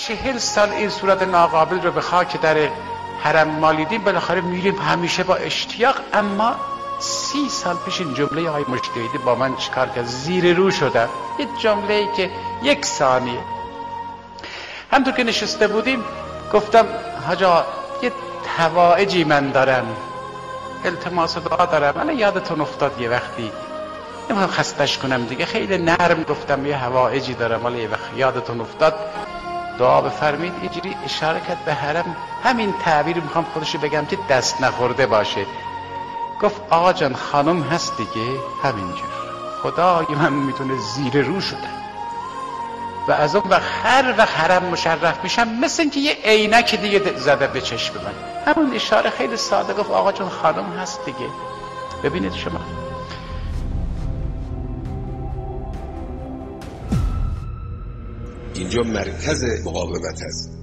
40 سال این صورت ناقابل رو به خاک در حرم مالیدیم، بالاخره میریم همیشه با اشتیاق. اما 30 سال پیش این جمله های مجتهدی با من چیکار کرد؟ زیر رو شدم. یه جمله‌ای که 1 ثانیه همطور که نشسته بودیم گفتم حاجا یه توائجی من دارم، التماس دعا دارم. من یادتون افتاد یه وقتی، نمیخوام خستش کنم دیگه، خیلی نرم گفتم یه حوائجی دارم، ولی یه وقت یادتون افتاد دعا بفرمید. اینجوری اشاره کرد به حرم. همین تعبیر میخوام خودشو بگم که دست نخورده باشه. گفت آقا جان خانم هست دیگه، همینجور خدای من میتونه زیر رو شدن و از اون وقت هر وقت حرم مشرف میشم مثل اینکه یه عینک دیگه زده به چشم من. همون اشاره خیلی ساده. گفت آقا جان خانم هست دیگه. ببینید شما اینجا مرکز مقاومت است.